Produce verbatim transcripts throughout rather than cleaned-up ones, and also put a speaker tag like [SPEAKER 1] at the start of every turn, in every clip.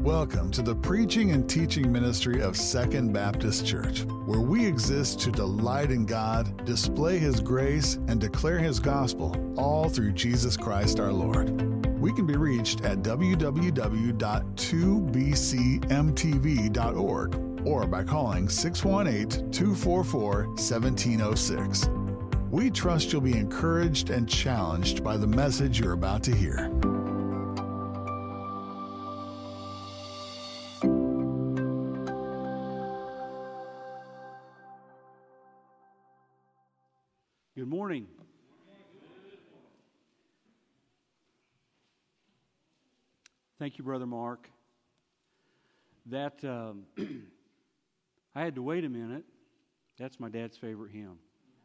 [SPEAKER 1] Welcome to the preaching and teaching ministry of Second Baptist Church, where we exist to delight in God, display His grace, and declare His gospel, all through Jesus Christ our Lord. We can be reached at w w w dot two b c m t v dot org or by calling six one eight, two four four, one seven zero six. We trust you'll be encouraged and challenged by the message you're about to hear.
[SPEAKER 2] Good morning. Thank you, Brother Mark. That, um, I had to wait a minute. That's my dad's favorite hymn.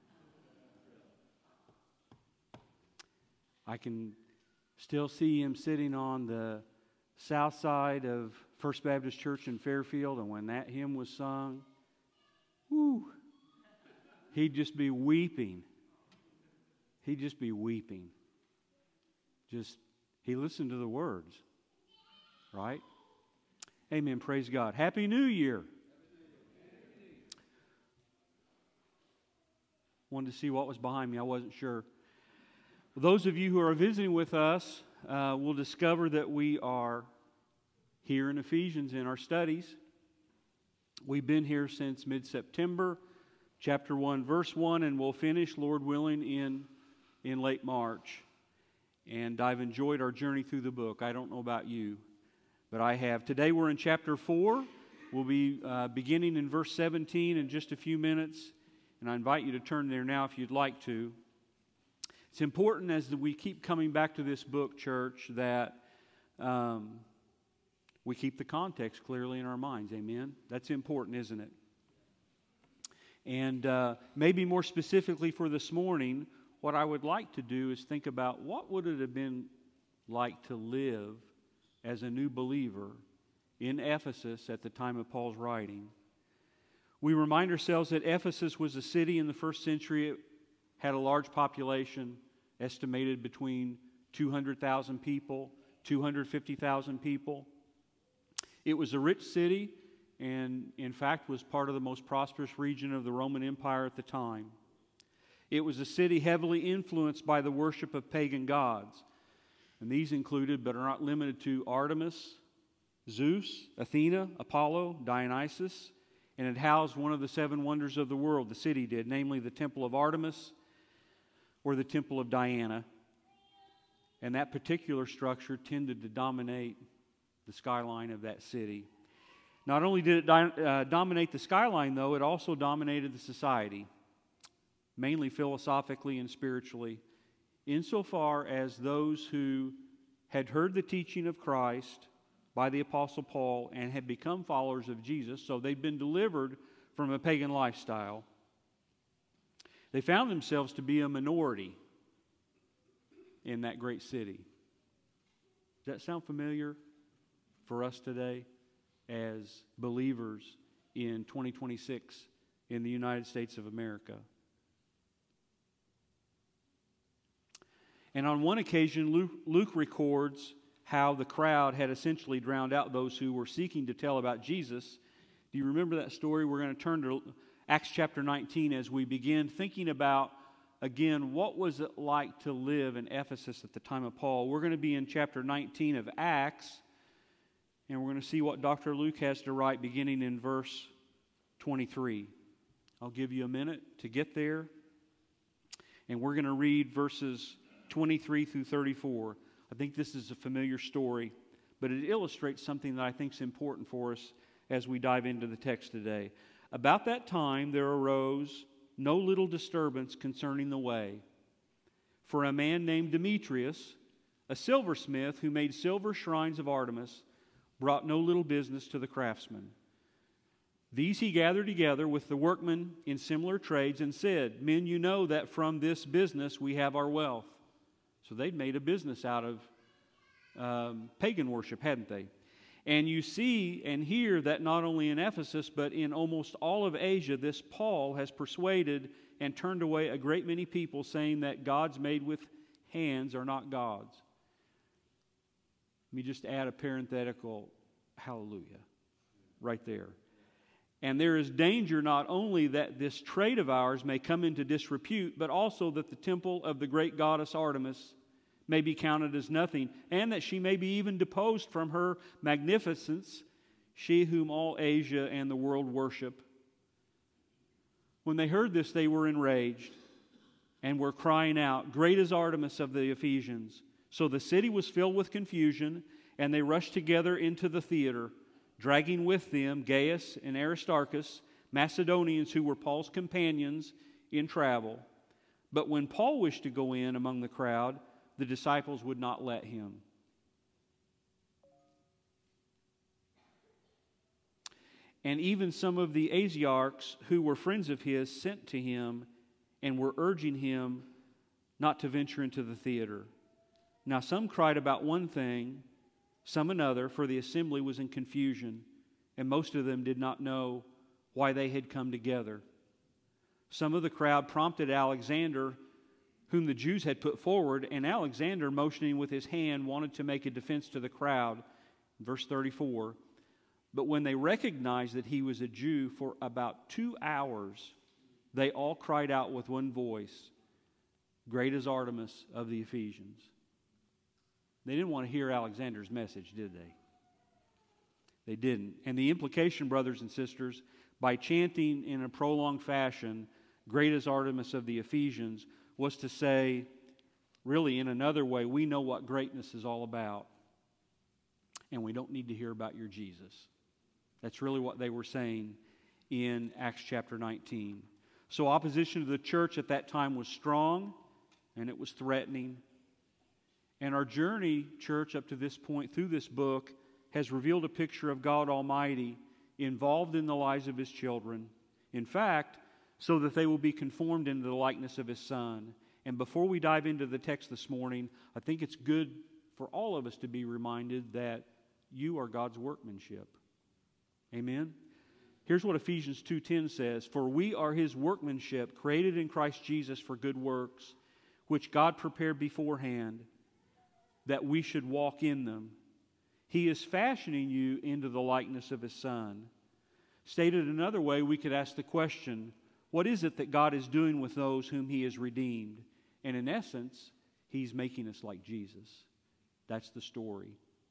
[SPEAKER 2] I can still see him sitting on the south side of First Baptist Church in Fairfield, and when that hymn was sung, whoo, he'd just be weeping. He'd just be weeping. Just, he listened to the words, right? Amen. Praise God. Happy New Year. Wanted to see what was behind me. I wasn't sure. Those of you who are visiting with us uh, will discover that we are here in Ephesians in our studies. We've been here since mid-September, chapter one, verse one, and we'll finish, Lord willing, in in late March. And I've enjoyed our journey through the book. I don't know about you, but I have. Today we're in chapter four. We'll be uh, beginning in verse seventeen in just a few minutes, and I invite you to turn there now if you'd like to. It's important as we keep coming back to this book, church, that um, we keep the context clearly in our minds. Amen? That's important, isn't it? And uh, maybe more specifically for this morning, what I would like to do is think about what would it have been like to live as a new believer in Ephesus at the time of Paul's writing. We remind ourselves that Ephesus was a city in the first century. It had a large population, estimated between two hundred thousand people, two hundred fifty thousand people. It was a rich city and, in fact, was part of the most prosperous region of the Roman Empire at the time. It was a city heavily influenced by the worship of pagan gods. And these included, but are not limited to, Artemis, Zeus, Athena, Apollo, Dionysus. And it housed one of the seven wonders of the world, the city did, namely the Temple of Artemis or the Temple of Diana. And that particular structure tended to dominate the skyline of that city. Not only did it di- uh, dominate the skyline, though, it also dominated the society, mainly philosophically and spiritually, insofar as those who had heard the teaching of Christ by the Apostle Paul and had become followers of Jesus, so they'd been delivered from a pagan lifestyle, they found themselves to be a minority in that great city. Does that sound familiar for us today as believers in twenty twenty-six in the United States of America? And on one occasion, Luke, Luke records how the crowd had essentially drowned out those who were seeking to tell about Jesus. Do you remember that story? We're going to turn to Acts chapter nineteen as we begin thinking about, again, what was it like to live in Ephesus at the time of Paul. We're going to be in chapter nineteen of Acts, and we're going to see what Doctor Luke has to write beginning in verse twenty-three. I'll give you a minute to get there, and we're going to read verses twenty-three through thirty-four. I think this is a familiar story, but it illustrates something that I think is important for us as we dive into the text today. About that time there arose no little disturbance concerning the way. For a man named Demetrius, a silversmith who made silver shrines of Artemis, brought no little business to the craftsmen. These he gathered together with the workmen in similar trades and said, "Men, you know that from this business we have our wealth." So they'd made a business out of um, pagan worship, hadn't they? And you see and hear that not only in Ephesus, but in almost all of Asia, this Paul has persuaded and turned away a great many people, saying that gods made with hands are not gods. Let me just add a parenthetical. Hallelujah. Right there. And there is danger not only that this trade of ours may come into disrepute, but also that the temple of the great goddess Artemis may be counted as nothing, and that she may be even deposed from her magnificence, she whom all Asia and the world worship. When they heard this, they were enraged and were crying out, "Great is Artemis of the Ephesians." So the city was filled with confusion, and they rushed together into the theater, dragging with them Gaius and Aristarchus, Macedonians who were Paul's companions in travel. But when Paul wished to go in among the crowd, the disciples would not let him. And even some of the Asiarchs who were friends of his sent to him and were urging him not to venture into the theater. Now some cried about one thing, some another, for the assembly was in confusion, and most of them did not know why they had come together. Some of the crowd prompted Alexander, whom the Jews had put forward, and Alexander, motioning with his hand, wanted to make a defense to the crowd. Verse thirty-four, but when they recognized that he was a Jew, for about two hours they all cried out with one voice, "Great is Artemis of the Ephesians." They didn't want to hear Alexander's message, did they? They didn't. And the implication, brothers and sisters, by chanting in a prolonged fashion, "Great is Artemis of the Ephesians," was to say, really in another way, we know what greatness is all about, and we don't need to hear about your Jesus. That's really what they were saying in Acts chapter nineteen. So opposition to the church at that time was strong, and it was threatening. And our journey, church, up to this point through this book has revealed a picture of God Almighty involved in the lives of His children. In fact, so that they will be conformed into the likeness of His Son. And before we dive into the text this morning, I think it's good for all of us to be reminded that you are God's workmanship. Amen? Here's what Ephesians two ten says, "For we are His workmanship, created in Christ Jesus for good works, which God prepared beforehand, that we should walk in them. He is fashioning you into the likeness of His Son." Stated another way, we could ask the question, what is it that God is doing with those whom He has redeemed? And in essence, He's making us like Jesus. That's the story.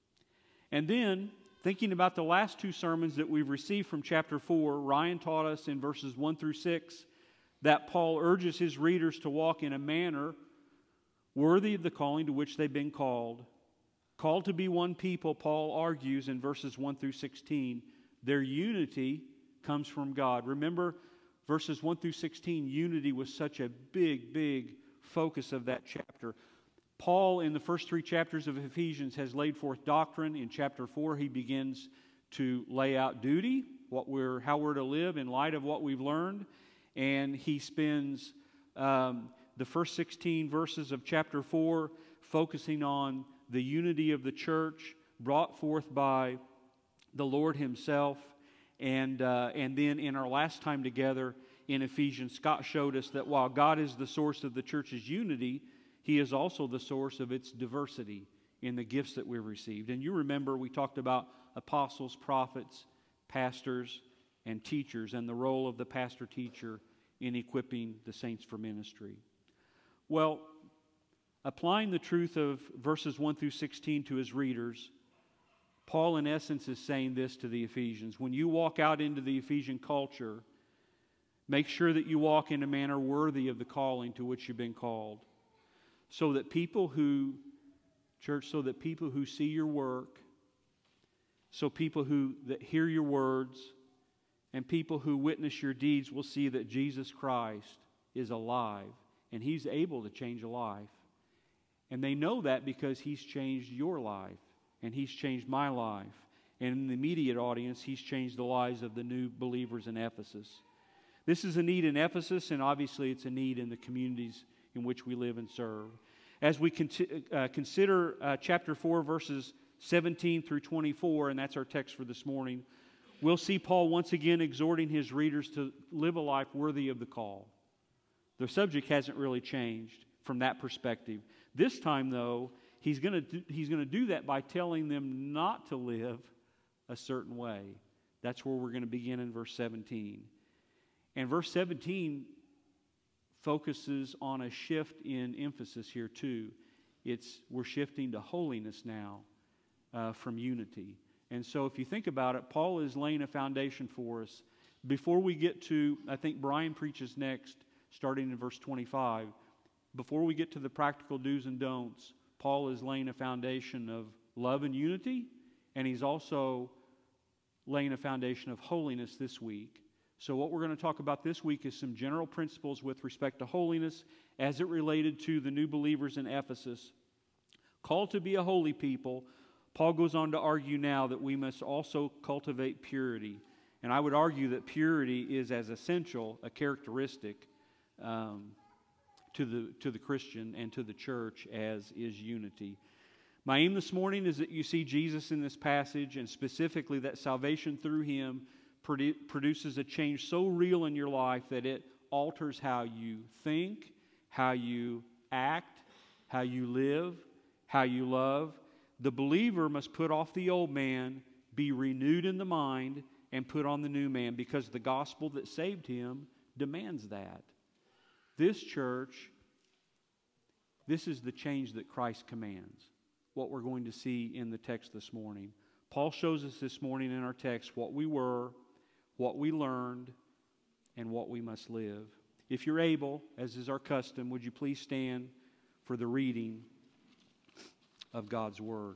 [SPEAKER 2] And then, thinking about the last two sermons that we've received from chapter four, Ryan taught us in verses one through six that Paul urges his readers to walk in a manner worthy of the calling to which they've been called. Called to be one people, Paul argues in verses one through sixteen, their unity comes from God. Remember, verses one through sixteen, unity was such a big, big focus of that chapter. Paul, in the first three chapters of Ephesians, has laid forth doctrine. In chapter four, he begins to lay out duty, what we're, how we're to live in light of what we've learned. And he spends um, the first sixteen verses of chapter four focusing on the unity of the church brought forth by the Lord Himself. And, uh, and then in our last time together in Ephesians, Scott showed us that while God is the source of the church's unity, He is also the source of its diversity in the gifts that we've received. And you remember we talked about apostles, prophets, pastors, and teachers, and the role of the pastor-teacher in equipping the saints for ministry. Well, applying the truth of verses one through sixteen to his readers, Paul in essence is saying this to the Ephesians. When you walk out into the Ephesian culture, make sure that you walk in a manner worthy of the calling to which you've been called. So that people who, church, so that people who see your work, so people who that hear your words, and people who witness your deeds will see that Jesus Christ is alive, and He's able to change a life. And they know that because He's changed your life, and He's changed my life. And in the immediate audience, He's changed the lives of the new believers in Ephesus. This is a need in Ephesus, and obviously it's a need in the communities in which we live and serve. As we con- uh, consider uh, chapter four, verses seventeen through twenty-four, and that's our text for this morning, we'll see Paul once again exhorting his readers to live a life worthy of the call. The subject hasn't really changed from that perspective. This time, though, he's going to he's going to do that by telling them not to live a certain way. That's where we're going to begin in verse seventeen. And verse seventeen focuses on a shift in emphasis here too. It's we're shifting to holiness now uh, from unity. And so if you think about it, Paul is laying a foundation for us. Before we get to, I think Brian preaches next, starting in verse twenty-five. Before we get to the practical do's and don'ts, Paul is laying a foundation of love and unity, and he's also laying a foundation of holiness this week. So what we're going to talk about this week is some general principles with respect to holiness as it related to the new believers in Ephesus. Called to be a holy people, Paul goes on to argue now that we must also cultivate purity. And I would argue that purity is as essential a characteristic um, to the to the Christian and to the church as is unity. My aim this morning is that you see Jesus in this passage, and specifically that salvation through Him produ- produces a change so real in your life that it alters how you think, how you act, how you live, how you love. The believer must put off the old man, be renewed in the mind, and put on the new man, because the gospel that saved him demands that. This church, this is the change that Christ commands, what we're going to see in the text this morning. Paul shows us this morning in our text what we were, what we learned, and what we must live. If you're able, as is our custom, would you please stand for the reading of God's Word.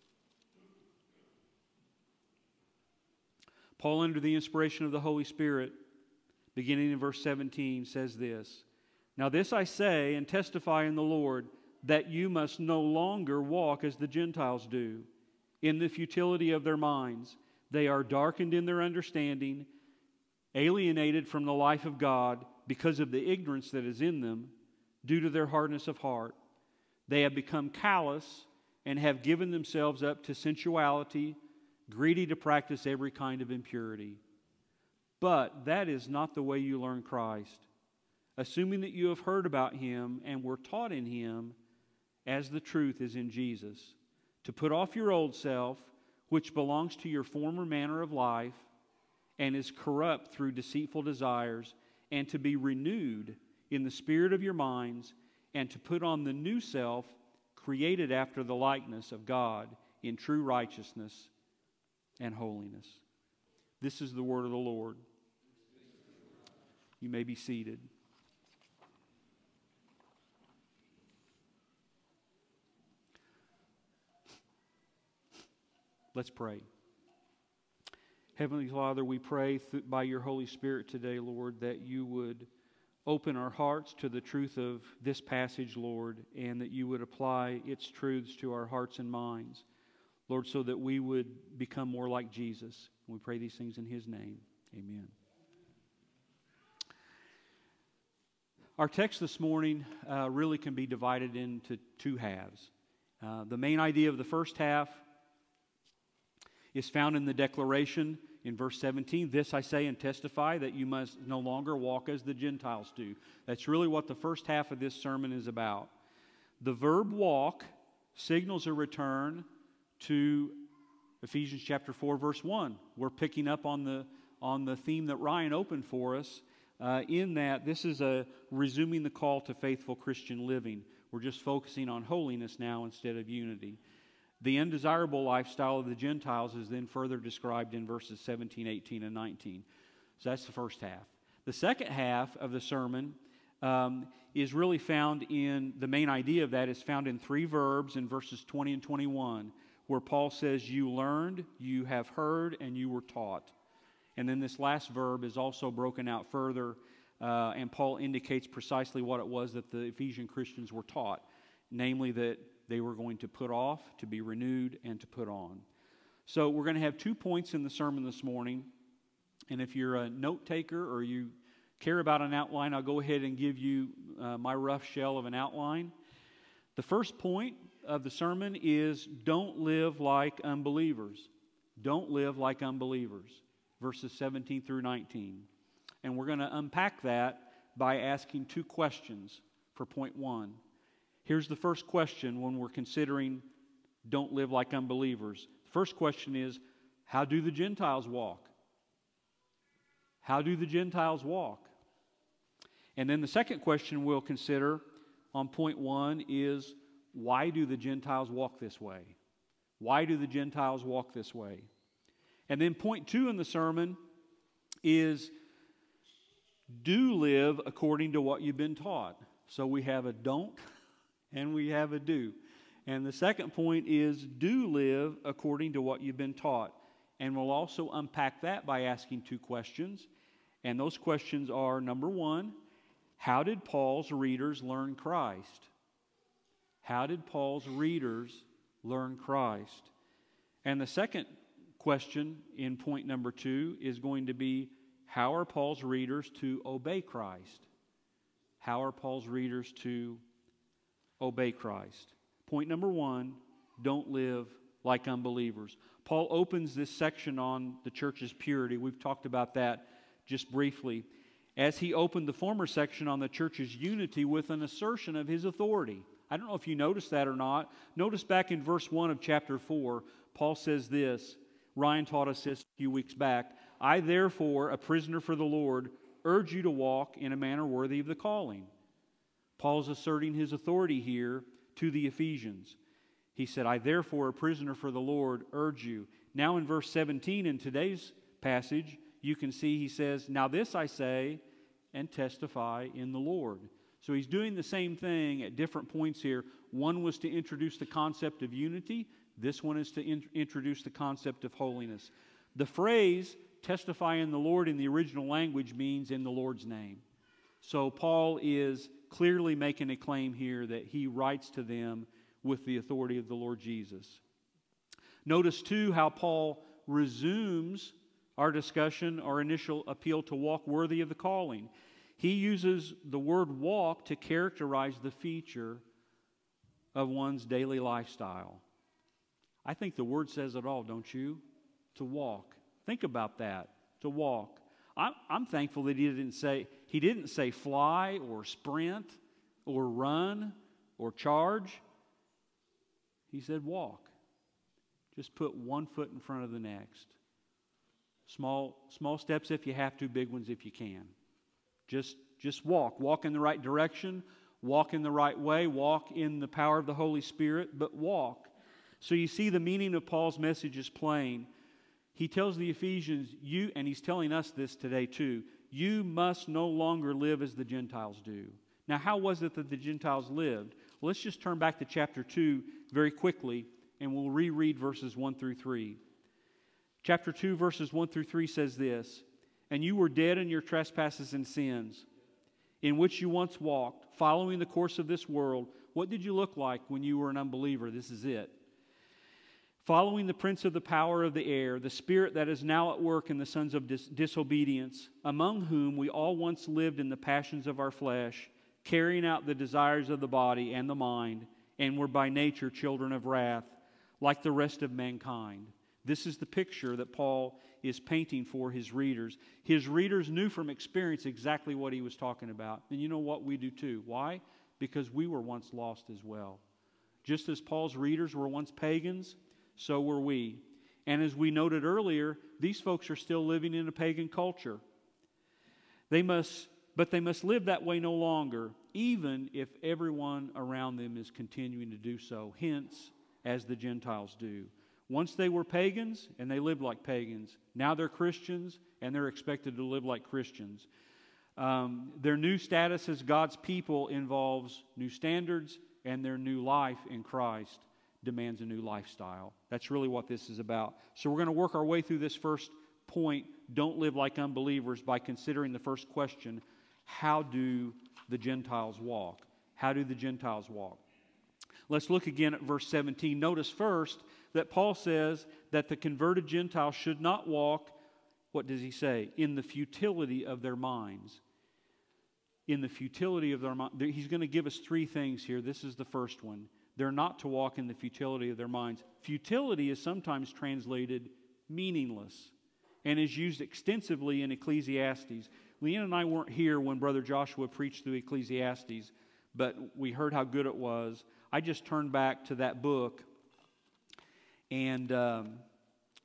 [SPEAKER 2] Paul, under the inspiration of the Holy Spirit, beginning in verse seventeen, says this: "Now this I say and testify in the Lord, that you must no longer walk as the Gentiles do, in the futility of their minds. They are darkened in their understanding, alienated from the life of God because of the ignorance that is in them, due to their hardness of heart. They have become callous and have given themselves up to sensuality, greedy to practice every kind of impurity. But that is not the way you learn Christ, assuming that you have heard about Him and were taught in Him, as the truth is in Jesus, to put off your old self, which belongs to your former manner of life and is corrupt through deceitful desires, and to be renewed in the spirit of your minds, and to put on the new self, created after the likeness of God in true righteousness and holiness." This is the word of the Lord. You may be seated. Let's pray. Heavenly Father, we pray th- by your Holy Spirit today, Lord, that you would open our hearts to the truth of this passage, Lord, and that you would apply its truths to our hearts and minds, Lord, so that we would become more like Jesus. We pray these things in His name. Amen. Our text this morning uh, really can be divided into two halves. Uh, the main idea of the first half is found in the declaration in verse seventeen. "This I say and testify, that you must no longer walk as the Gentiles do." That's really what the first half of this sermon is about. The verb walk signals a return to Ephesians chapter four, verse one. We're picking up on the on the theme that Ryan opened for us, uh, in that this is a resuming the call to faithful Christian living. We're just focusing on holiness now instead of unity. The undesirable lifestyle of the Gentiles is then further described in verses seventeen, eighteen, and nineteen. So that's the first half. The second half of the sermon um, is really found in, the main idea of that is found in three verbs in verses twenty and twenty-one, where Paul says, "You learned, you have heard, and you were taught." And then this last verb is also broken out further, uh, and Paul indicates precisely what it was that the Ephesian Christians were taught, namely that they were going to put off, to be renewed, and to put on. So we're going to have two points in the sermon this morning. And if you're a note taker or you care about an outline, I'll go ahead and give you uh, my rough shell of an outline. The first point of the sermon is, don't live like unbelievers. Don't live like unbelievers. Verses seventeen through nineteen. And we're going to unpack that by asking two questions for point one. Here's the first question when we're considering don't live like unbelievers. The first question is, How do the Gentiles walk? How do the Gentiles walk? And then the second question we'll consider on point one is, why do the Gentiles walk this way? Why do the Gentiles walk this way? And then point two in the sermon is, do live according to what you've been taught. So we have a don't and we have a do. And the second point is, do live according to what you've been taught. And we'll also unpack that by asking two questions. And those questions are, number one, how did Paul's readers learn Christ? How did Paul's readers learn Christ? And the second question in point number two is going to be, how are Paul's readers to obey Christ? How are Paul's readers to obey Christ? Point number one, don't live like unbelievers. Paul opens this section on the church's purity. We've talked about that just briefly, as he opened the former section on the church's unity with an assertion of his authority. I don't know if you noticed that or not. Notice back in verse one of chapter four, Paul says this. Ryan taught us this a few weeks back. I therefore, a prisoner for the Lord, urge you to walk in a manner worthy of the calling. Paul's asserting his authority here to the Ephesians. He said, I therefore, a prisoner for the Lord, urge you. Now in verse seventeen in today's passage, you can see he says, now this I say and testify in the Lord. So he's doing the same thing at different points here. One was to introduce the concept of unity. This one is to in- introduce the concept of holiness. The phrase, testify in the Lord, in the original language means in the Lord's name. So Paul is clearly making a claim here that he writes to them with the authority of the Lord Jesus. Notice too how Paul resumes our discussion, our initial appeal to walk worthy of the calling. He uses the word walk to characterize the feature of one's daily lifestyle. I think the word says it all, don't you? To walk. Think about that. To walk. I'm, I'm thankful that he didn't say he didn't say fly or sprint or run or charge. He said walk. Just put one foot in front of the next. Small small steps if you have to, big ones if you can. Just just walk. Walk in the right direction. Walk in the right way. Walk in the power of the Holy Spirit, but walk. So you see the meaning of Paul's message is plain. He tells the Ephesians, you, and he's telling us this today too, you must no longer live as the Gentiles do. Now, how was it that the Gentiles lived? Well, let's just turn back to chapter two very quickly, and we'll reread verses one through three. Chapter two, verses one through three says this, and you were dead in your trespasses and sins, in which you once walked, following the course of this world. What did you look like when you were an unbeliever? This is it. Following the prince of the power of the air, the spirit that is now at work in the sons of dis- disobedience, among whom we all once lived in the passions of our flesh, carrying out the desires of the body and the mind, and were by nature children of wrath, like the rest of mankind. This is the picture that Paul is painting for his readers. His readers knew from experience exactly what he was talking about. And you know what? We do too. Why? Because we were once lost as well. Just as Paul's readers were once pagans, so were we. And as we noted earlier, these folks are still living in a pagan culture. They must, but they must live that way no longer, even if everyone around them is continuing to do so, hence, as the Gentiles do. Once they were pagans, and they lived like pagans. Now they're Christians, and they're expected to live like Christians. Um, their new status as God's people involves new standards, and their new life in Christ demands a new lifestyle. That's really what this is about. So we're going to work our way through this first point, don't live like unbelievers, by considering the first question, how do the Gentiles walk? How do the Gentiles walk? Let's look again at verse seventeen. Notice first that Paul says that the converted Gentiles should not walk, what does he say? In the futility of their minds. In the futility of their minds. He's going to give us three things here. This is the first one. They're not to walk in the futility of their minds. Futility is sometimes translated meaningless and is used extensively in Ecclesiastes. Leanne and I weren't here when Brother Joshua preached through Ecclesiastes, but we heard how good it was. I just turned back to that book, and um,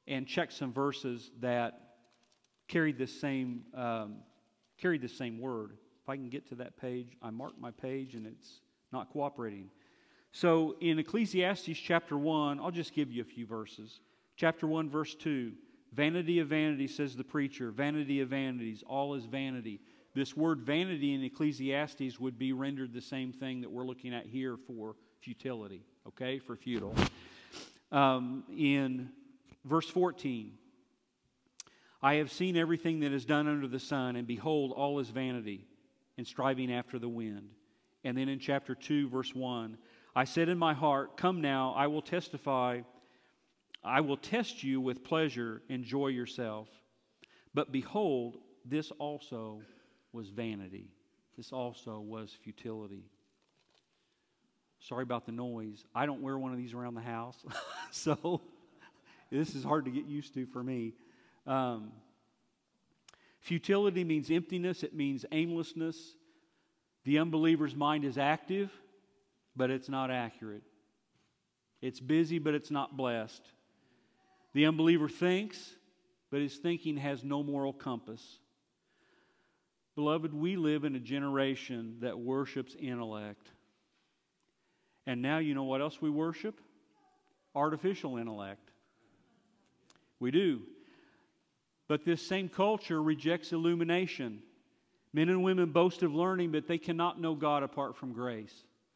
[SPEAKER 2] and checked some verses that carried this same um, carried the same word. If I can get to that page, I marked my page and it's not cooperating. So in Ecclesiastes chapter one, I'll just give you a few verses. Chapter one, verse two, vanity of vanity, says the preacher, vanity of vanities, all is vanity. This word vanity in Ecclesiastes would be rendered the same thing that we're looking at here for futility, okay, for futile. Um, in verse fourteen, I have seen everything that is done under the sun, and behold, all is vanity and striving after the wind. And then in chapter two, verse one, I said in my heart, come now, I will testify, I will test you with pleasure, enjoy yourself. But behold, this also was vanity. This also was futility. Sorry about the noise. I don't wear one of these around the house, so this is hard to get used to for me. Um, futility means emptiness. It means aimlessness. The unbeliever's mind is active, but it's not accurate. It's busy, but it's not blessed. The unbeliever thinks, but his thinking has no moral compass. Beloved, we live in a generation that worships intellect. And now you know what else we worship? Artificial intellect. We do. But this same culture rejects illumination. Men and women boast of learning, but they cannot know God apart from grace.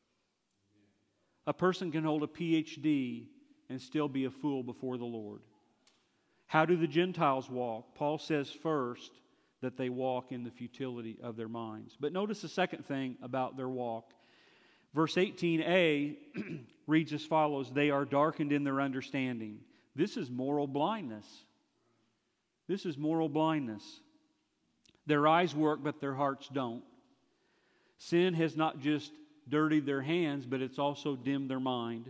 [SPEAKER 2] A person can hold a P H D and still be a fool before the Lord. How do the Gentiles walk? Paul says first that they walk in the futility of their minds. But notice the second thing about their walk. Verse eighteen a reads as follows, they are darkened in their understanding. This is moral blindness. This is moral blindness. Their eyes work, but their hearts don't. Sin has not just dirtied their hands, but it's also dimmed their mind.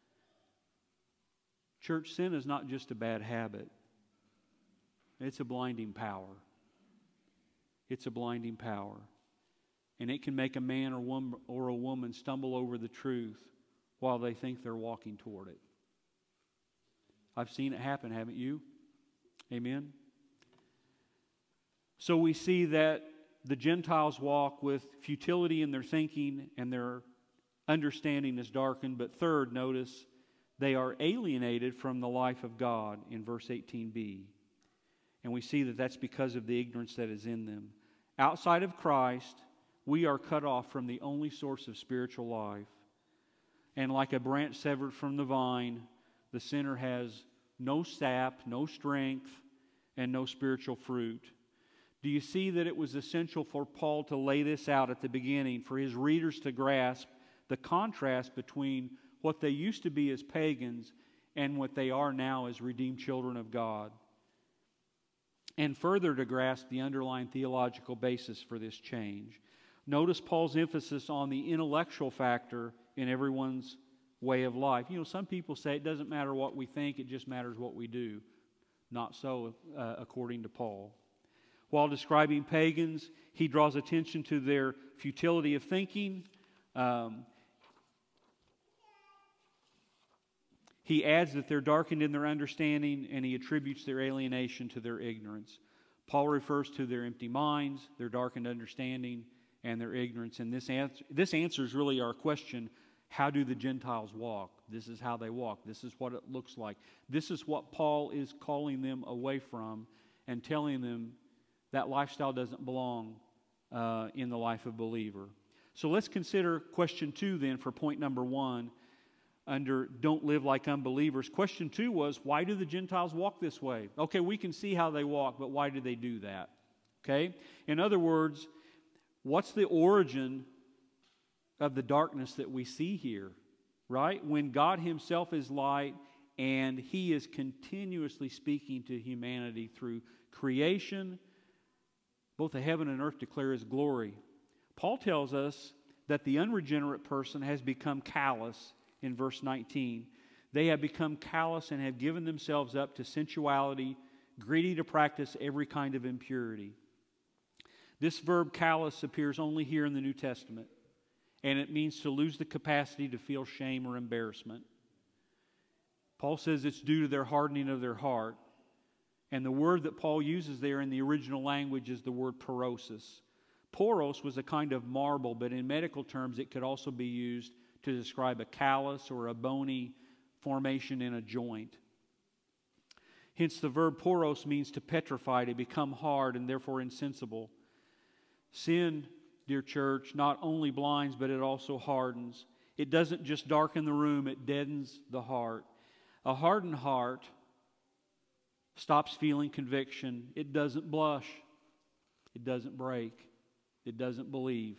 [SPEAKER 2] Church, sin is not just a bad habit. It's a blinding power. It's a blinding power. And it can make a man or woman, or a woman stumble over the truth while they think they're walking toward it. I've seen it happen, haven't you? Amen? So we see that the Gentiles walk with futility in their thinking and their understanding is darkened. But third, notice, they are alienated from the life of God in verse eighteen b. And we see that that's because of the ignorance that is in them. Outside of Christ, we are cut off from the only source of spiritual life. And like a branch severed from the vine, the sinner has no sap, no strength, and no spiritual fruit. Do you see that it was essential for Paul to lay this out at the beginning, for his readers to grasp the contrast between what they used to be as pagans and what they are now as redeemed children of God? And further to grasp the underlying theological basis for this change. Notice Paul's emphasis on the intellectual factor in everyone's way of life. You know, some people say it doesn't matter what we think, it just matters what we do. Not so, uh, according to Paul. While describing pagans, he draws attention to their futility of thinking. Um, he adds that they're darkened in their understanding, and he attributes their alienation to their ignorance. Paul refers to their empty minds, their darkened understanding, and their ignorance. And this answer, this answers really our question, how do the Gentiles walk? This is how they walk. This is what it looks like. This is what Paul is calling them away from and telling them that lifestyle doesn't belong uh, in the life of a believer. So let's consider question two then for point number one under don't live like unbelievers. Question two was, why do the Gentiles walk this way? Okay, we can see how they walk, but why do they do that? Okay? In other words, what's the origin of the darkness that we see here? Right? When God Himself is light and He is continuously speaking to humanity through creation, both the heaven and earth declare His glory. Paul tells us that the unregenerate person has become callous in verse nineteen. They have become callous and have given themselves up to sensuality, greedy to practice every kind of impurity. This verb callous appears only here in the New Testament, and it means to lose the capacity to feel shame or embarrassment. Paul says it's due to their hardening of their heart. And the word that Paul uses there in the original language is the word porosis. Poros was a kind of marble, but in medical terms it could also be used to describe a callus or a bony formation in a joint. Hence the verb poros means to petrify, to become hard and therefore insensible. Sin, dear church, not only blinds, but it also hardens. It doesn't just darken the room, it deadens the heart. A hardened heart stops feeling conviction. It doesn't blush. It doesn't break. It doesn't believe.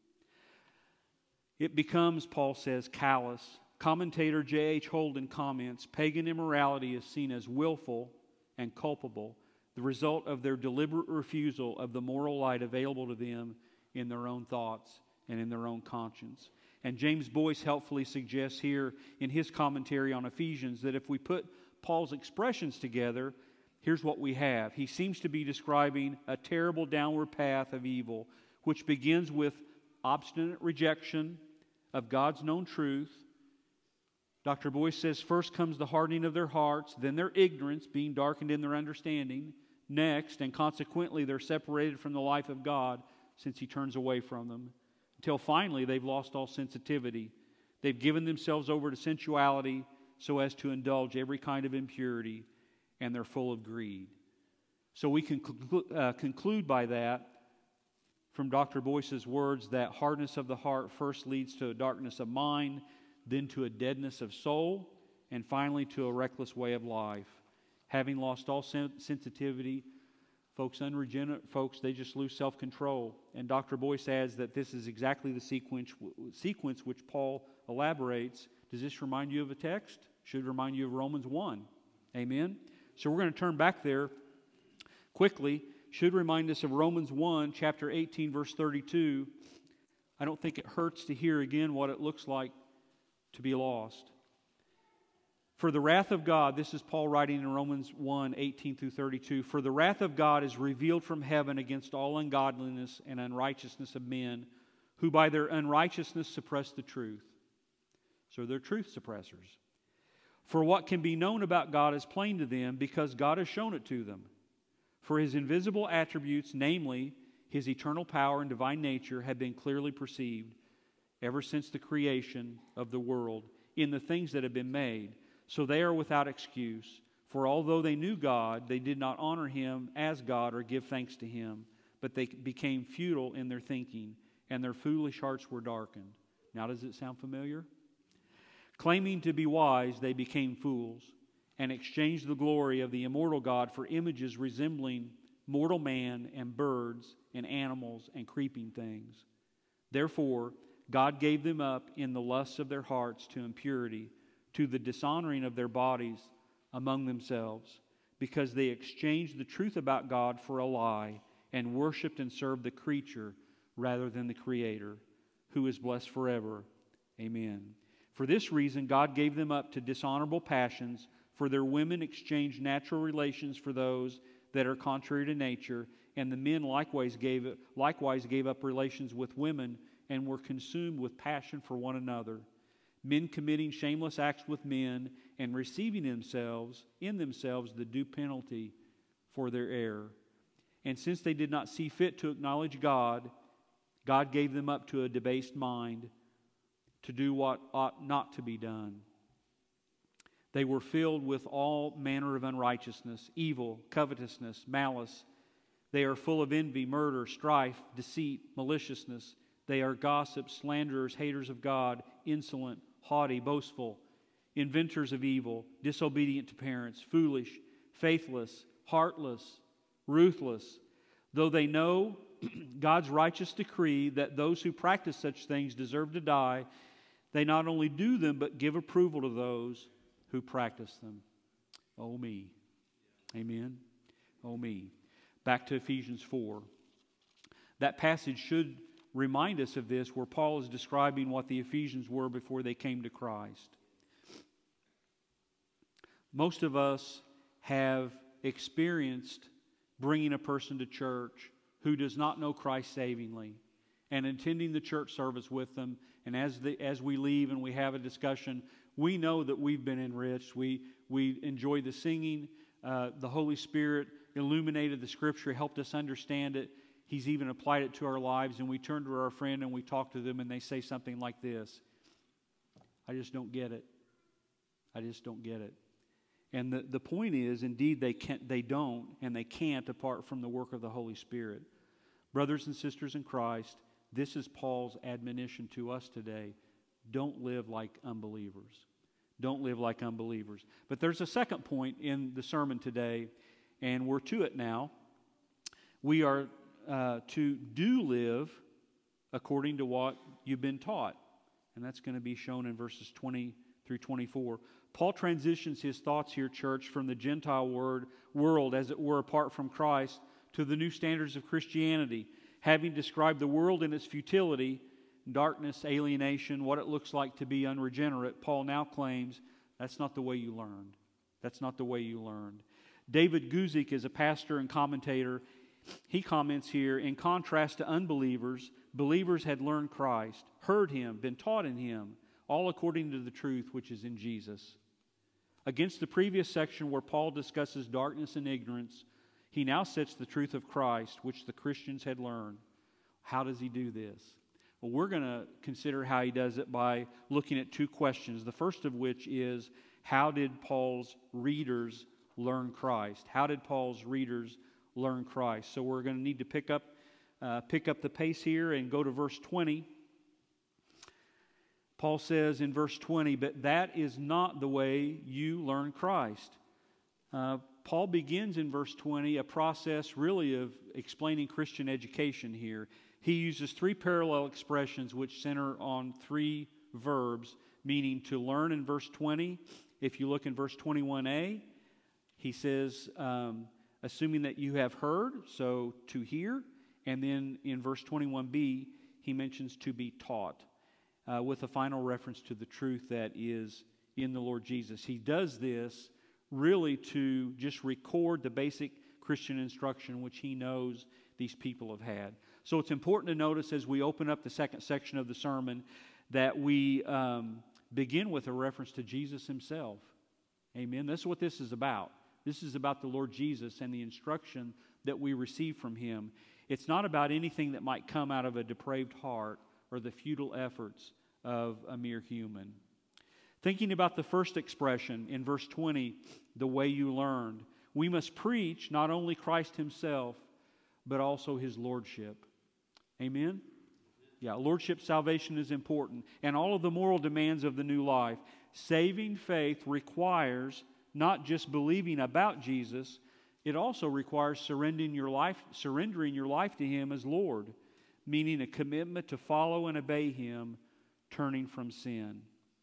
[SPEAKER 2] It becomes, Paul says, callous. Commentator J H Holden comments, pagan immorality is seen as willful and culpable, the result of their deliberate refusal of the moral light available to them in their own thoughts and in their own conscience. And James Boyce helpfully suggests here in his commentary on Ephesians that if we put Paul's expressions together, here's what we have. He seems to be describing a terrible downward path of evil, which begins with obstinate rejection of God's known truth. Doctor Boyce says, first comes the hardening of their hearts, then their ignorance, being darkened in their understanding. Next, and consequently, they're separated from the life of God since He turns away from them. Until finally, they've lost all sensitivity. They've given themselves over to sensuality so as to indulge every kind of impurity, and they're full of greed. So we can conclu- uh, conclude by that, from Doctor Boyce's words, that hardness of the heart first leads to a darkness of mind, then to a deadness of soul, and finally to a reckless way of life. Having lost all sen- sensitivity, folks, unregenerate folks, they just lose self-control. And Doctor Boyce adds that this is exactly the sequence, sequence which Paul elaborates. Does this remind you of a text? Should remind you of Romans one. Amen? So we're going to turn back there quickly. Should remind us of Romans one, chapter eighteen, verse thirty-two. I don't think it hurts to hear again what it looks like to be lost. For the wrath of God, this is Paul writing in Romans one, eighteen through thirty-two, for the wrath of God is revealed from heaven against all ungodliness and unrighteousness of men, who by their unrighteousness suppress the truth. So they're truth suppressors. For what can be known about God is plain to them, because God has shown it to them. For His invisible attributes, namely His eternal power and divine nature, have been clearly perceived ever since the creation of the world in the things that have been made. So they are without excuse. For although they knew God, they did not honor Him as God or give thanks to Him, but they became futile in their thinking, and their foolish hearts were darkened. Now, does it sound familiar? Claiming to be wise, they became fools, and exchanged the glory of the immortal God for images resembling mortal man and birds and animals and creeping things. Therefore, God gave them up in the lusts of their hearts to impurity, to the dishonoring of their bodies among themselves, because they exchanged the truth about God for a lie, and worshipped and served the creature rather than the Creator, who is blessed forever. Amen. For this reason, God gave them up to dishonorable passions, for their women exchanged natural relations for those that are contrary to nature, and the men likewise gave, likewise gave up relations with women, and were consumed with passion for one another, men committing shameless acts with men, and receiving themselves in themselves the due penalty for their error. And since they did not see fit to acknowledge God, God gave them up to a debased mind to do what ought not to be done. They were filled with all manner of unrighteousness, evil, covetousness, malice. They are full of envy, murder, strife, deceit, maliciousness. They are gossips, slanderers, haters of God, insolent, haughty, boastful, inventors of evil, disobedient to parents, foolish, faithless, heartless, ruthless. Though they know God's righteous decree that those who practice such things deserve to die, they not only do them, but give approval to those who practice them. Oh me. Amen. Oh me. Back to Ephesians four. That passage should remind us of this, where Paul is describing what the Ephesians were before they came to Christ. Most of us have experienced bringing a person to church who does not know Christ savingly, and attending the church service with them, and as the, as we leave and we have a discussion, we know that we've been enriched. We we enjoy the singing. Uh, the Holy Spirit illuminated the Scripture, helped us understand it. He's even applied it to our lives, and we turn to our friend and we talk to them and they say something like this: I just don't get it. I just don't get it. And the, the point is, indeed, they can't, they don't, and they can't apart from the work of the Holy Spirit. Brothers and sisters in Christ, this is Paul's admonition to us today. Don't live like unbelievers. Don't live like unbelievers. But there's a second point in the sermon today, and we're to it now. We are uh, to do live according to what you've been taught. And that's going to be shown in verses twenty through twenty-four. Paul transitions his thoughts here, church, from the Gentile word, world, as it were, apart from Christ, to the new standards of Christianity. Having described the world in its futility, darkness, alienation, what it looks like to be unregenerate, Paul now claims that's not the way you learned. That's not the way you learned. David Guzik is a pastor and commentator. He comments here, in contrast to unbelievers, believers had learned Christ, heard Him, been taught in Him, all according to the truth which is in Jesus. Against the previous section where Paul discusses darkness and ignorance, he now sets the truth of Christ, which the Christians had learned. How does he do this? Well, we're going to consider how he does it by looking at two questions. The first of which is, how did Paul's readers learn Christ? How did Paul's readers learn Christ? So we're going to need to pick up, uh, pick up the pace here and go to verse twenty. Paul says in verse twenty, but that is not the way you learn Christ. Uh, Paul begins in verse twenty a process really of explaining Christian education here. He uses three parallel expressions which center on three verbs, meaning to learn in verse twenty. If you look in verse twenty-one a, he says, um, assuming that you have heard, so to hear. And then in verse twenty-one b, he mentions to be taught, uh, with a final reference to the truth that is in the Lord Jesus. He does this really to just record the basic Christian instruction which he knows these people have had. So it's important to notice as we open up the second section of the sermon that we um, begin with a reference to Jesus Himself. Amen. That's what this is about. This is about the Lord Jesus and the instruction that we receive from Him. It's not about anything that might come out of a depraved heart or the futile efforts of a mere human. Thinking about the first expression in verse twenty, the way you learned, we must preach not only Christ Himself, but also His Lordship. Amen? Yeah, Lordship salvation is important. And all of the moral demands of the new life. Saving faith requires not just believing about Jesus, it also requires surrendering your life, surrendering your life to Him as Lord, meaning a commitment to follow and obey Him, turning from sin.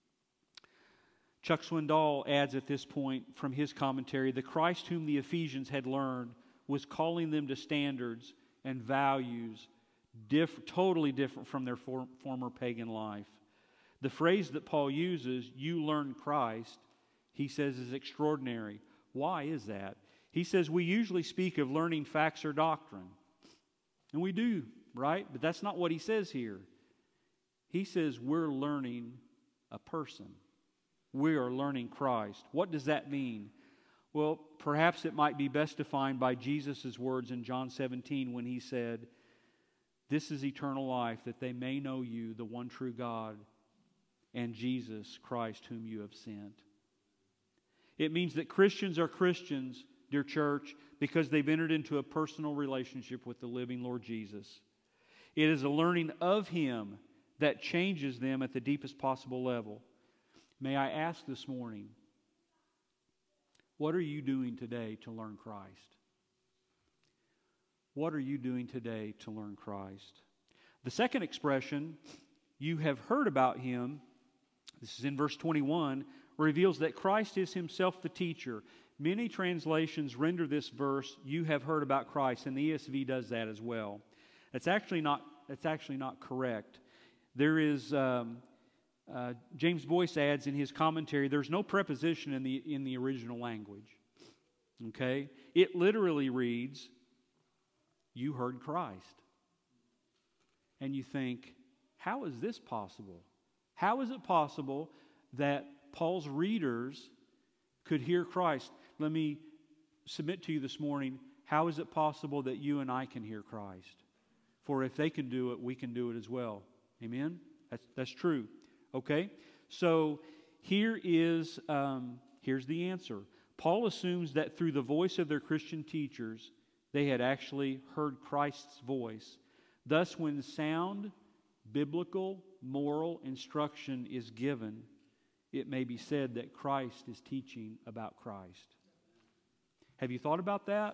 [SPEAKER 2] Chuck Swindoll adds at this point from his commentary, the Christ whom the Ephesians had learned was calling them to standards and values diff- totally different from their for- former pagan life. The phrase that Paul uses, you learn Christ, he says is extraordinary. Why is that? He says we usually speak of learning facts or doctrine. And we do, right? But that's not what he says here. He says we're learning a person. We are learning Christ. What does that mean? Well, perhaps it might be best defined by Jesus' words in John seventeen when He said, this is eternal life, that they may know you, the one true God, and Jesus Christ whom you have sent. It means that Christians are Christians, dear church, because they've entered into a personal relationship with the living Lord Jesus. It is a learning of Him that changes them at the deepest possible level. May I ask this morning, what are you doing today to learn Christ? What are you doing today to learn Christ? The second expression, you have heard about Him, this is in verse twenty-one, reveals that Christ is Himself the teacher. Many translations render this verse, you have heard about Christ, and the E S V does that as well. That's actually not, that's actually not correct. There is... Um, Uh, James Boyce adds in his commentary, there's no preposition in the in the original language. Okay? It literally reads, you heard Christ. And you think, how is this possible? How is it possible that Paul's readers could hear Christ? Let me submit to you this morning, how is it possible that you and I can hear Christ? For if they can do it, we can do it as well. Amen? That's, that's true. Okay? So here is, um, here's the answer. Paul assumes that through the voice of their Christian teachers, they had actually heard Christ's voice. Thus, when sound, biblical, moral instruction is given, it may be said that Christ is teaching about Christ. Have you thought about that?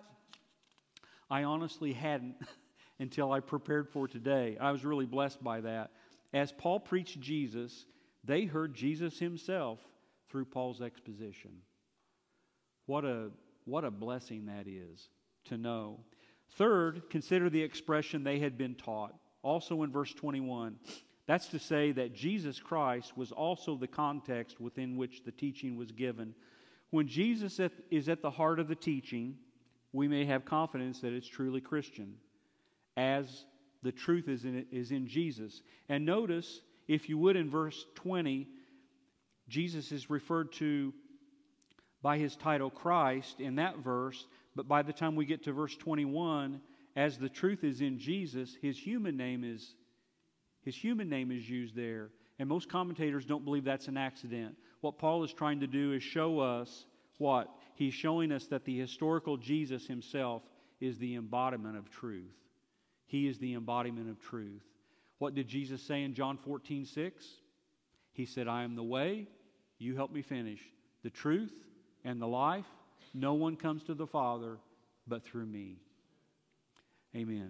[SPEAKER 2] I honestly hadn't until I prepared for today. I was really blessed by that. As Paul preached Jesus, they heard Jesus himself through Paul's exposition. What a, what a blessing that is to know. Third, consider the expression they had been taught. Also in verse twenty-one. That's to say that Jesus Christ was also the context within which the teaching was given. When Jesus is at the heart of the teaching, we may have confidence that it's truly Christian, as the truth is in, is in Jesus. And notice, if you would, in verse twenty, Jesus is referred to by his title Christ in that verse, but by the time we get to verse twenty-one, as the truth is in Jesus, his human name is his human name is used there. And most commentators don't believe that's an accident. What Paul is trying to do is show us what? He's showing us that the historical Jesus himself is the embodiment of truth. He is the embodiment of truth. What did Jesus say in John fourteen six? He said, I am the way, you help me finish, the truth and the life. No one comes to the Father but through me. Amen.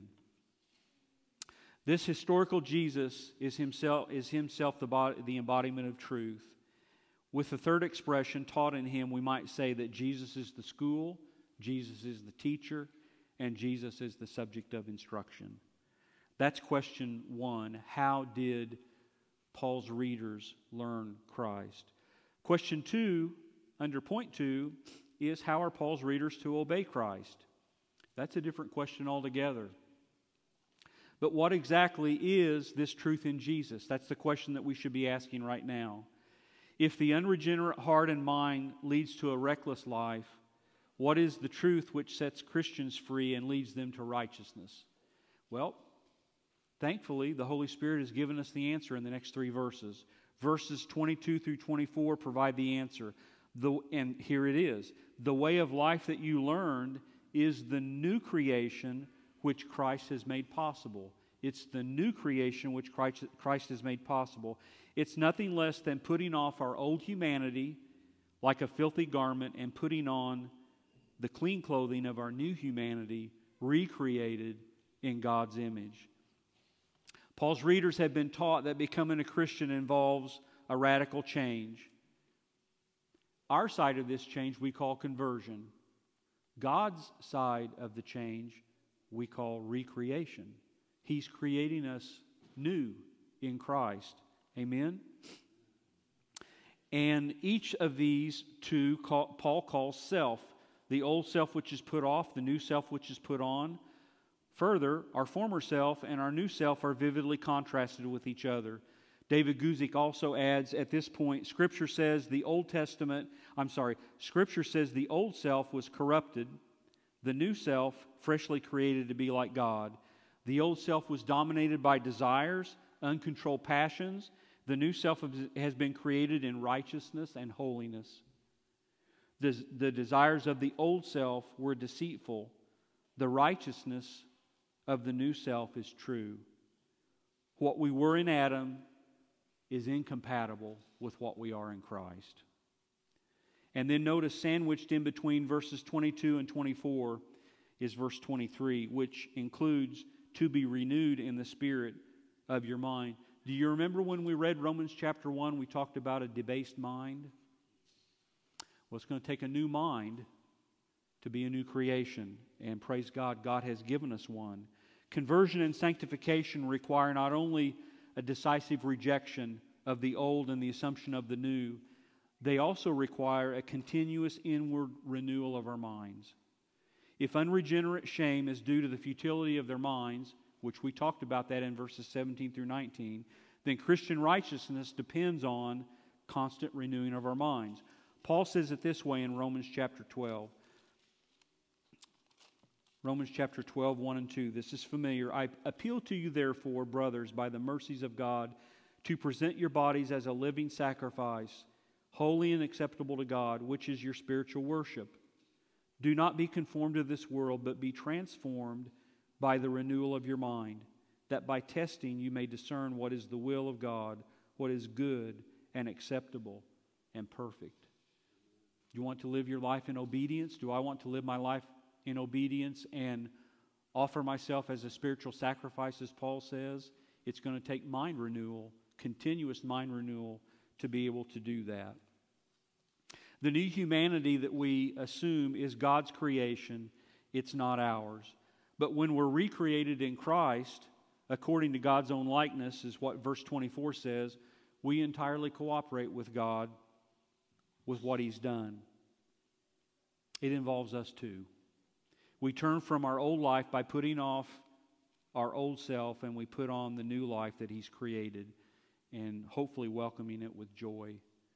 [SPEAKER 2] This historical Jesus is himself, is himself the, body, the embodiment of truth. With the third expression taught in him, we might say that Jesus is the school, Jesus is the teacher, and Jesus is the subject of instruction. That's question one. How did Paul's readers learn Christ? Question two, under point two, is how are Paul's readers to obey Christ? That's a different question altogether. But what exactly is this truth in Jesus? That's the question that we should be asking right now. If the unregenerate heart and mind leads to a reckless life, what is the truth which sets Christians free and leads them to righteousness? Well, thankfully, the Holy Spirit has given us the answer in the next three verses. Verses twenty-two through twenty-four provide the answer. The, and here it is. The way of life that you learned is the new creation which Christ has made possible. It's the new creation which Christ, Christ has made possible. It's nothing less than putting off our old humanity like a filthy garment and putting on the clean clothing of our new humanity, recreated in God's image. Paul's readers have been taught that becoming a Christian involves a radical change. Our side of this change we call conversion. God's side of the change we call recreation. He's creating us new in Christ. Amen? And each of these two call, Paul calls self. The old self which is put off, the new self which is put on. Further, our former self and our new self are vividly contrasted with each other. David Guzik also adds at this point, Scripture says the Old Testament, I'm sorry, Scripture says the old self was corrupted, the new self freshly created to be like God. The old self was dominated by desires, uncontrolled passions. The new self has been created in righteousness and holiness. The, the desires of the old self were deceitful. The righteousness of the new self is true. What we were in Adam is incompatible with what we are in Christ. And then notice sandwiched in between verses twenty-two and twenty-four is verse twenty-three, which includes to be renewed in the spirit of your mind. Do you remember when we read Romans chapter one, we talked about a debased mind? Well, it's going to take a new mind to be a new creation. And praise God, God has given us one. Conversion and sanctification require not only a decisive rejection of the old and the assumption of the new, they also require a continuous inward renewal of our minds. If unregenerate shame is due to the futility of their minds, which we talked about that in verses seventeen through nineteen, then Christian righteousness depends on constant renewing of our minds. Paul says it this way in Romans chapter twelve. Romans chapter twelve, one and two. This is familiar. I appeal to you, therefore, brothers, by the mercies of God, to present your bodies as a living sacrifice, holy and acceptable to God, which is your spiritual worship. Do not be conformed to this world, but be transformed by the renewal of your mind, that by testing you may discern what is the will of God, what is good and acceptable and perfect. Do you want to live your life in obedience? Do I want to live my life in obedience and offer myself as a spiritual sacrifice, as Paul says? It's going to take mind renewal, continuous mind renewal, to be able to do that. The new humanity that we assume is God's creation. It's not ours. But when we're recreated in Christ, according to God's own likeness, is what verse twenty-four says, we entirely cooperate with God with what He's done. It involves us too. We turn from our old life by putting off our old self, and we put on the new life that He's created, and hopefully welcoming it with joy.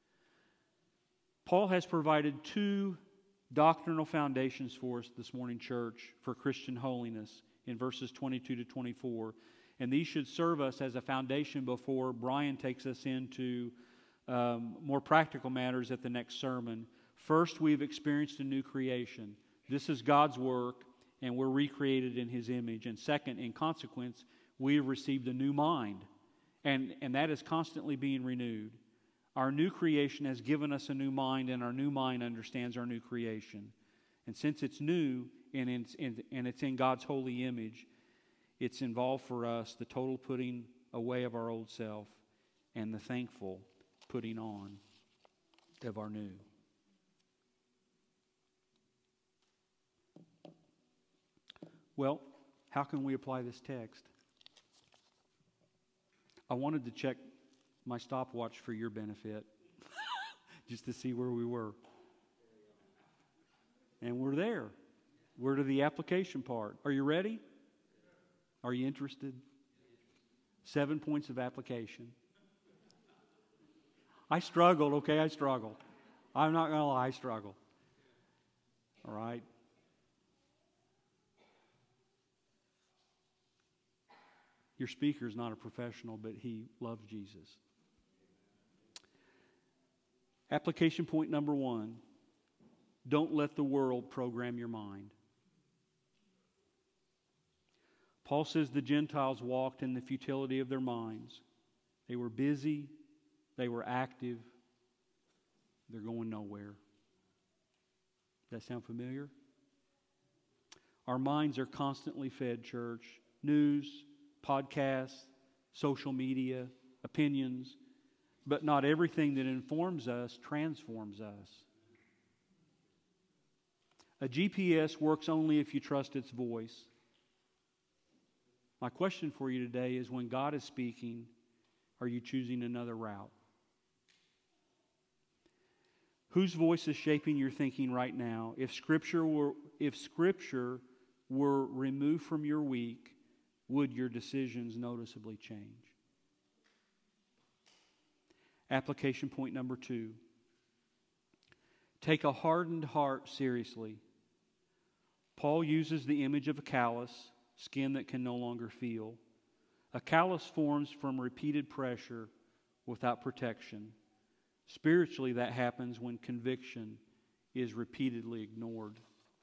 [SPEAKER 2] Paul has provided two doctrinal foundations for us this morning, church, for Christian holiness in verses twenty-two to twenty-four. And these should serve us as a foundation before Brian takes us into um, more practical matters at the next sermon. First, we've experienced a new creation. This is God's work, and we're recreated in His image. And second, in consequence, we have received a new mind, and, and that is constantly being renewed. Our new creation has given us a new mind, and our new mind understands our new creation. And since it's new and it's in, and it's in God's holy image, it's involved for us the total putting away of our old self and the thankful putting on of our new. Well, how can we apply this text? I wanted to check my stopwatch for your benefit, just to see where we were. And we're there. We're to the application part. Are you ready? Are you interested? Seven points of application. I struggled, okay? I struggled. I'm not going to lie, I struggled. All right? Your speaker is not a professional, but he loves Jesus. Application point number one, don't let the world program your mind. Paul says the Gentiles walked in the futility of their minds. They were busy, they were active, they're going nowhere. Does that sound familiar? Our minds are constantly fed, church. News, podcasts, social media, opinions, but not everything that informs us transforms us. A G P S works only if you trust its voice. My question for you today is, when God is speaking, are you choosing another route? Whose voice is shaping your thinking right now? If Scripture were, if Scripture were removed from your week, would your decisions noticeably change? Application point number two. Take a hardened heart seriously. Paul uses the image of a callus, skin that can no longer feel. A callus forms from repeated pressure without protection. Spiritually, that happens when conviction is repeatedly ignored.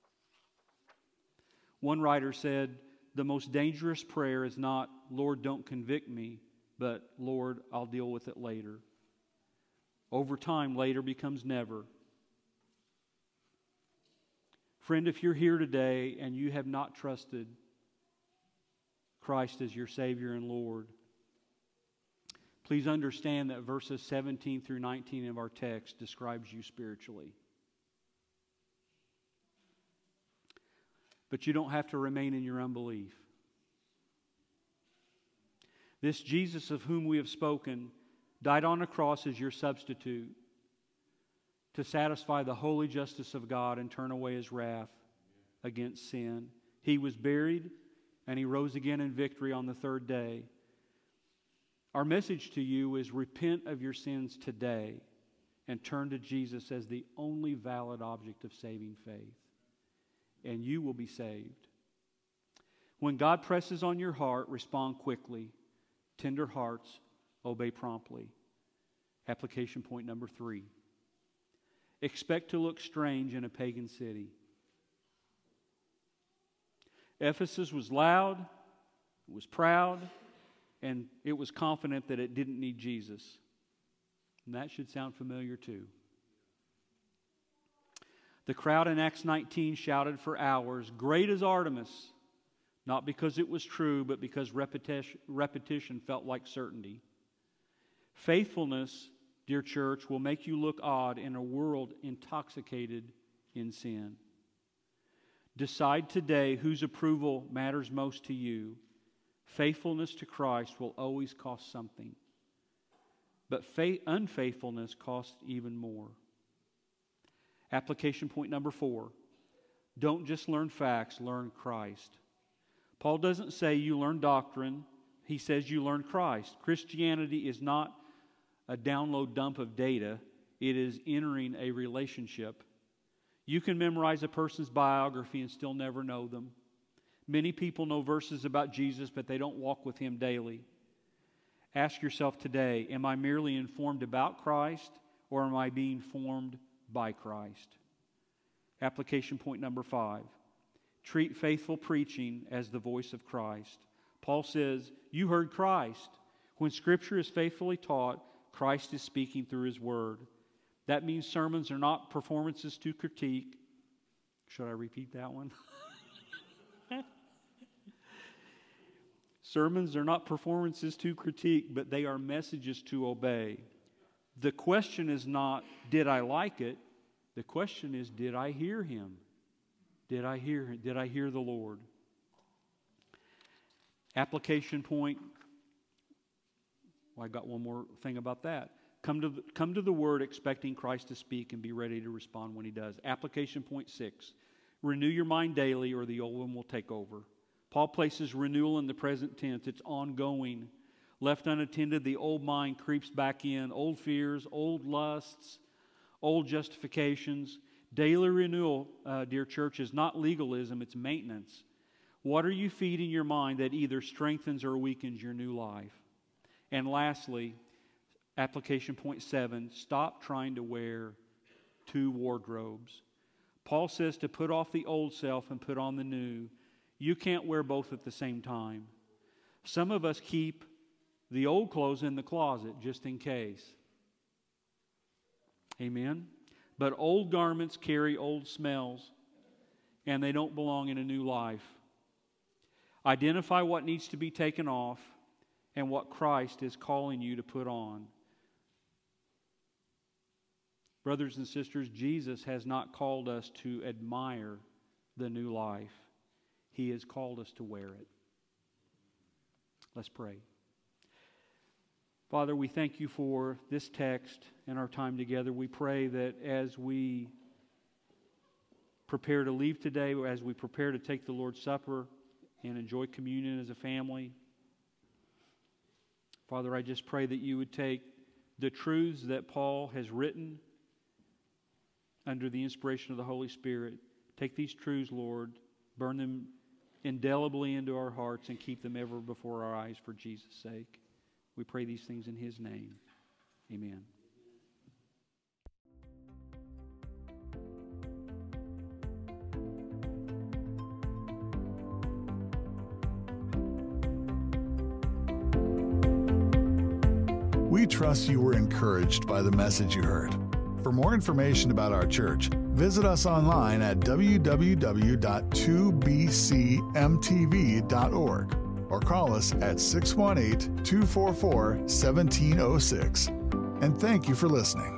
[SPEAKER 2] One writer said, the most dangerous prayer is not, Lord, don't convict me, but Lord, I'll deal with it later. Over time, later becomes never. Friend, if you're here today and you have not trusted Christ as your Savior and Lord, please understand that verses seventeen through nineteen of our text describes you spiritually. But you don't have to remain in your unbelief. This Jesus of whom we have spoken died on a cross as your substitute to satisfy the holy justice of God and turn away His wrath against sin. He was buried and He rose again in victory on the third day. Our message to you is repent of your sins today and turn to Jesus as the only valid object of saving faith. And you will be saved. When God presses on your heart, respond quickly. Tender hearts, obey promptly. Application point number three. Expect to look strange in a pagan city. Ephesus was loud, it was proud, and it was confident that it didn't need Jesus. And that should sound familiar too. The crowd in Acts nineteen shouted for hours, "Great is Artemis," not because it was true, but because repetition, repetition felt like certainty. Faithfulness, dear church, will make you look odd in a world intoxicated in sin. Decide today whose approval matters most to you. Faithfulness to Christ will always cost something. But faith, unfaithfulness costs even more. Application point number four. Don't just learn facts, learn Christ. Paul doesn't say you learn doctrine. He says you learn Christ. Christianity is not a download dump of data. It is entering a relationship. You can memorize a person's biography and still never know them. Many people know verses about Jesus, but they don't walk with Him daily. Ask yourself today, am I merely informed about Christ, or am I being formed by Christ? Application point number five. Treat faithful preaching as the voice of Christ. Paul says, you heard Christ. When Scripture is faithfully taught, Christ is speaking through His Word. That means sermons are not performances to critique. Should I repeat that one? Sermons are not performances to critique, but they are messages to obey. The question is not, did I like it? The question is, did I hear Him? Did I hear Did I hear the Lord? Application point. Well, I got one more thing about that. Come to, the, come to the Word expecting Christ to speak and be ready to respond when He does. Application point six. Renew your mind daily or the old one will take over. Paul places renewal in the present tense. It's ongoing. Left unattended, the old mind creeps back in. Old fears, old lusts, old justifications. Daily renewal, uh, dear church, is not legalism, it's maintenance. What are you feeding your mind that either strengthens or weakens your new life? And lastly, application point seven, stop trying to wear two wardrobes. Paul says to put off the old self and put on the new. You can't wear both at the same time. Some of us keep the old clothes in the closet just in case. Amen? But old garments carry old smells, and they don't belong in a new life. Identify what needs to be taken off and what Christ is calling you to put on. Brothers and sisters, Jesus has not called us to admire the new life. He has called us to wear it. Let's pray. Father, we thank You for this text and our time together. We pray that as we prepare to leave today, as we prepare to take the Lord's Supper and enjoy communion as a family, Father, I just pray that You would take the truths that Paul has written under the inspiration of the Holy Spirit. Take these truths, Lord, burn them indelibly into our hearts and keep them ever before our eyes for Jesus' sake. We pray these things in His name. Amen.
[SPEAKER 1] We trust you were encouraged by the message you heard. For more information about our church, visit us online at w w w dot two b c m t v dot org or call us at six one eight, two four four, one seven zero six. And thank you for listening.